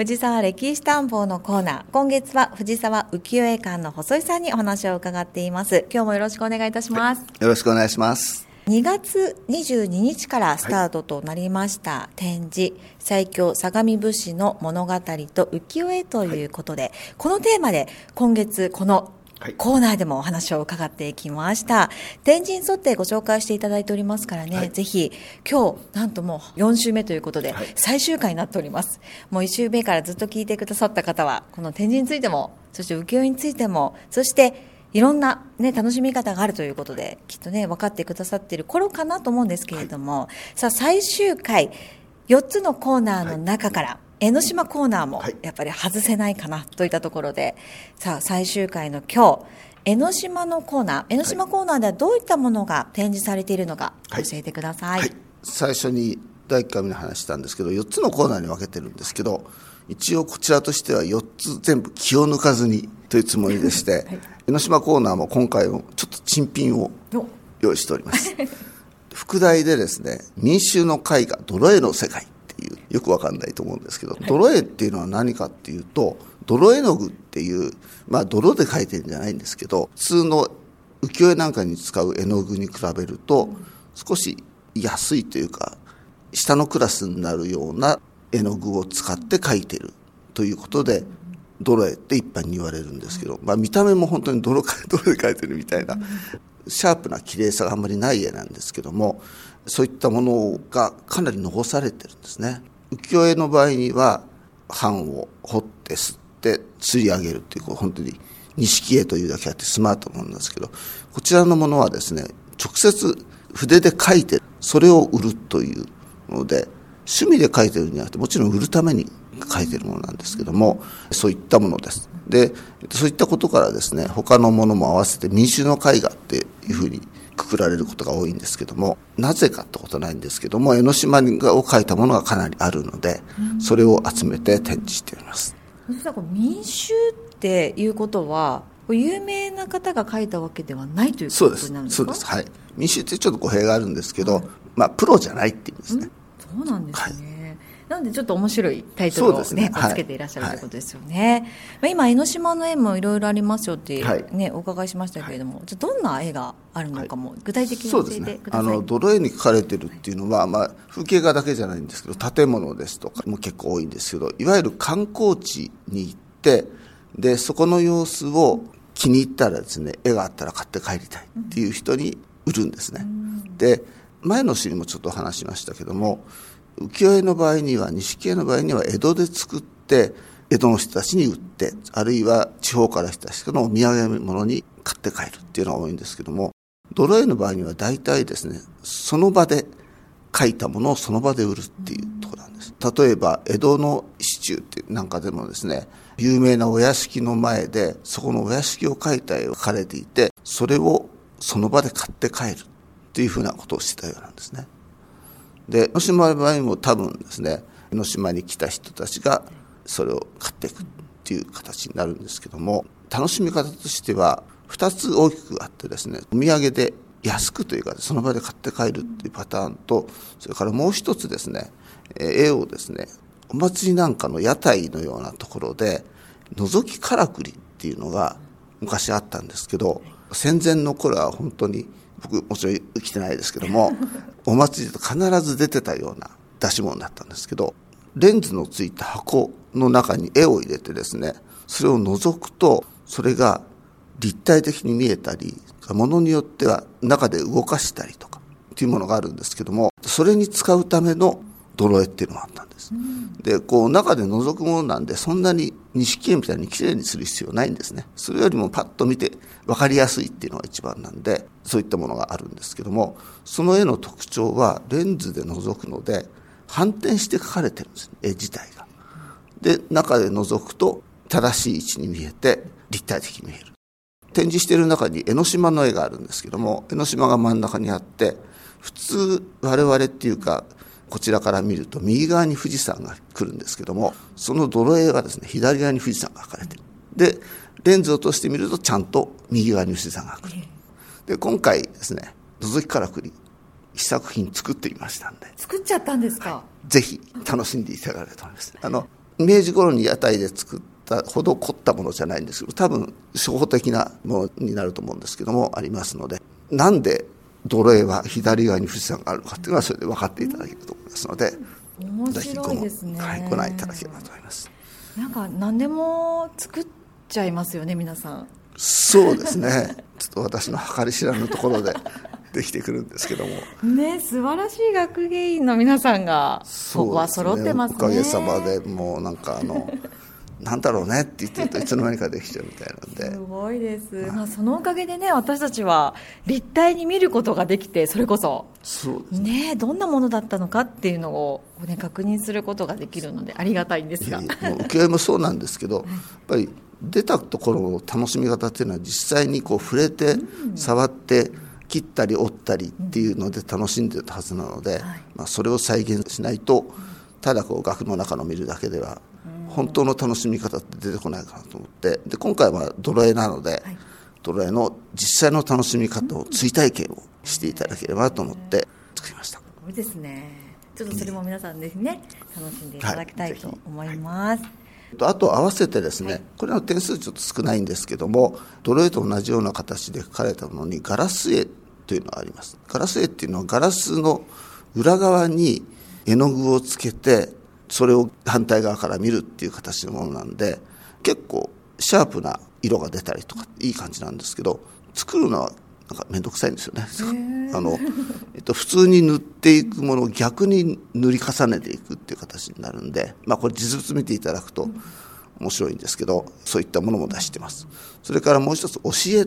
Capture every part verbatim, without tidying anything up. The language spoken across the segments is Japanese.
藤沢歴史探訪のコーナー、今月は藤沢浮世絵館の細井さんにお話を伺っています。今日もよろしくお願いいたします、はい、 よろしくお願いします。 にがつにじゅうににちからスタートとなりました、はい、展示最強相模武士の物語と浮世絵ということで、はい、このテーマで今月このコーナーでもお話を伺っていきました。展示に沿ってご紹介していただいておりますからね、はい、ぜひ今日なんともうよんしゅうめということで、はい、最終回になっております。もういち週目からずっと聞いてくださった方はこの展示についても、そして浮世絵についても、そしていろんな、ね、楽しみ方があるということで、きっとね分かってくださっている頃かなと思うんですけれども、はい、さあ最終回よっつのコーナーの中から、はい、江ノ島コーナーもやっぱり外せないかなといったところで、はい、さあ最終回の今日、江ノ島のコーナー、江ノ島コーナーではどういったものが展示されているのか教えてください。はいはい、 最初にだいいっかいめに話したんですけど、よっつのコーナーに分けてるんですけど、一応こちらとしてはよっつ全部気を抜かずにというつもりでして、はい、江ノ島コーナーも今回もちょっと珍品を用意しております副題でですね、民衆の絵画泥絵の世界っていう、よくわかんないと思うんですけど、はい、泥絵っていうのは何かっていうと、泥絵の具っていう、まあ泥で描いてるんじゃないんですけど、普通の浮世絵なんかに使う絵の具に比べると少し安いというか下のクラスになるような絵の具を使って描いてるということで泥絵って一般に言われるんですけど、まあ、見た目も本当に 泥, 泥で描いてるみたいなシャープな綺麗さがあんまりない絵なんですけども、そういったものがかなり残されてるんですね。浮世絵の場合には版を彫って吸って釣り上げるっていう、こう本当に錦絵というだけあってスマートなんですけど、こちらのものはですね、直接筆で描いてそれを売るというので、趣味で描いてるんじゃなくて、もちろん売るために描いてるものなんですけども、そういったものです。で、そういったことからですね、他のものも合わせて民衆の絵画っていうふうにくくられることが多いんですけども、なぜかってことないんですけども、江ノ島を描いたものがかなりあるので、それを集めて展示しています。 民衆っていうことは有名な方が描いたわけではないということになるんですか？そうです、そうです、はい。民衆ってちょっと語弊があるんですけど、はい、まあプロじゃないっていうんですね。そうなんですね。はい、なんでちょっと面白いタイトルを ね, ねつけていらっしゃるということですよね。はい、今江ノ島の絵もいろいろありますよって、ね、はい、お伺いしましたけれども、はい、じゃどんな絵があるのかも具体的に教えてください。そうですね、あの泥絵に描かれてるっていうのは、まあ、風景画だけじゃないんですけど、建物ですとかも結構多いんですけど、いわゆる観光地に行って、でそこの様子を気に入ったらですね、絵があったら買って帰りたいっていう人に売るんですね。うん、で前の週にもちょっと話しましたけども、浮世絵の場合には、錦絵の場合には江戸で作って江戸の人たちに売って、あるいは地方から来た人のお土産物に買って帰るっていうのが多いんですけども、泥絵の場合には大体ですね、その場で描いたものをその場で売るっていうところなんです。例えば江戸の市中ってなんかでもですね、有名なお屋敷の前でそこのお屋敷を描いた絵を描かれていて、それをその場で買って帰るっていうふうなことをしてたようなんですね。で、江ノ島の場合も多分ですね、江ノ島に来た人たちがそれを買っていくっていう形になるんですけども、楽しみ方としてはふたつ大きくあってですね、お土産で安くというかその場で買って帰るっていうパターンと、それからもう一つですね、絵をですね、お祭りなんかの屋台のようなところで覗きからくりっていうのが昔あったんですけど、戦前の頃は本当に僕もちろん生きてないですけどもお祭りと必ず出てたような出し物だったんですけど、レンズのついた箱の中に絵を入れてですね、それを覗くとそれが立体的に見えたり、ものによっては中で動かしたりとかっていうものがあるんですけども、それに使うための泥絵っていうのがあったんです。うん、でこう中で覗くものなんで、そんなに錦絵みたいにきれいにする必要ないんですね。それよりもパッと見て分かりやすいっていうのが一番なんで、そういったものがあるんですけども、その絵の特徴はレンズで覗くので反転して描かれてるんです、絵自体が。で中で覗くと正しい位置に見えて立体的に見える。展示している中に江ノ島の絵があるんですけども、江ノ島が真ん中にあって、普通我々っていうかこちらから見ると右側に富士山が来るんですけども、その泥絵はですね、左側に富士山が描かれている。でレンズを通してみるとちゃんと右側に富士山が来る。で今回ですね、覗きからくり一作品作ってみましたんで。 作っちゃったんですか？ はい、ぜひ楽しんでいただければと思います。あの明治頃に屋台で作ったほど凝ったものじゃないんですけど、多分初歩的なものになると思うんですけどもありますので、なんで土塁は左側に富士山があるのかっていうのはそれで分かっていただけると思いますので、 面白いですね。 はい、ご覧いただければと思います。 なんか何でも作っちゃいますよね、皆さん。 そうですね。ちょっと私の計り知らぬところでできてくるんですけどもね、素晴らしい学芸員の皆さんがここは揃ってますね。 おかげさまでもうなんかあのなんだろうねって言ってるといつの間にかできちゃうみたいなんで、 すごいです、はい、まあ、そのおかげでね、私たちは立体に見ることができて、それこそそうですね、 ね、どんなものだったのかっていうのを、ね、確認することができるのでありがたいんですが、 いやいやもう浮世絵もそうなんですけど、はい、やっぱり出たところの楽しみ方っていうのは実際にこう触れて、うん、触って切ったり折ったりっていうので楽しんでたはずなので、うん、まあ、それを再現しないとただこう額の中の見るだけでは本当の楽しみ方って出てこないかなと思って、で今回は泥絵なので、はい、泥絵の実際の楽しみ方を追体験をしていただければと思って作りました。 すごいですね。ちょっとそれも皆さんですね、楽しんでいただきたいと思います、はい、 あと合わせてですね、はい、これは点数ちょっと少ないんですけども、泥絵と同じような形で描かれたものにガラス絵というのがあります。ガラス絵っていうのはガラスの裏側に絵の具をつけてそれを反対側から見るっていう形のものなんで、結構シャープな色が出たりとかいい感じなんですけど、作るのはなんか面倒くさいんですよね。あの、えっと、普通に塗っていくものを逆に塗り重ねていくっていう形になるんで、まあこれ実物見ていただくと面白いんですけど、そういったものも出してます。それからもう一つ、教えって、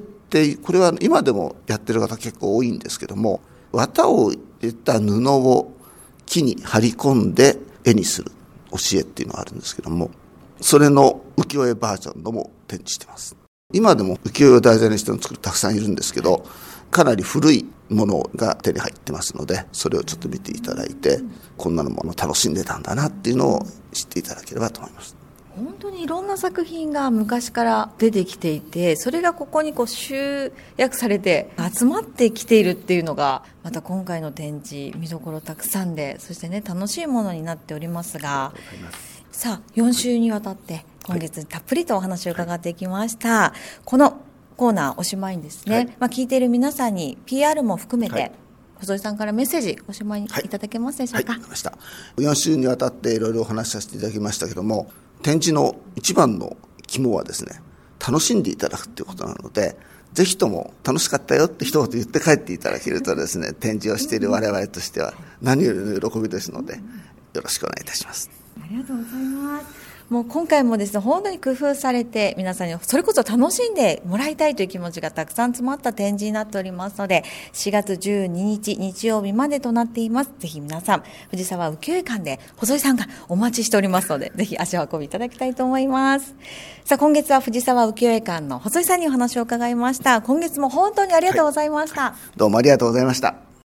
これは今でもやってる方結構多いんですけども、綿を入れた布を木に貼り込んで絵にする教えっていうのがあるんですけども、それの浮世絵バージョンのも展示してます。今でも浮世絵を題材にしての作るたくさんいるんですけど、かなり古いものが手に入ってますので、それをちょっと見ていただいて、こんなのもの楽しんでたんだなっていうのを知っていただければと思います。 本当にいろんな作品が昔から出てきていて、それがここにこう集約されて集まってきているっていうのが、また今回の展示見どころたくさんで、そしてね、楽しいものになっておりますが、さあよん週にわたって今月たっぷりとお話を伺ってきました、はい、このコーナーおしまいにですね、はい、まあ、聞いている皆さんに ピーアール も含めて、はい、細井さんからメッセージおしまいにいただけますでしょうか。 はい、はい、わかりました。よん週にわたっていろいろお話しさせていただきましたけども、展示の一番の肝はですね、楽しんでいただくということなので、ぜひとも楽しかったよって一言言って帰っていただけるとですね、展示をしている我々としては何よりの喜びですので、よろしくお願いいたします。 ありがとうございます。もう今回もですね、本当に工夫されて皆さんにそれこそ楽しんでもらいたいという気持ちがたくさん詰まった展示になっておりますので、しがつじゅうににち日曜日までとなっています。ぜひ皆さん藤沢浮世絵館で細井さんがお待ちしておりますので、ぜひ足を運びいただきたいと思います。さあ今月は藤沢浮世絵館の細井さんにお話を伺いました。今月も本当にありがとうございました、 はいはい、どうもありがとうございました。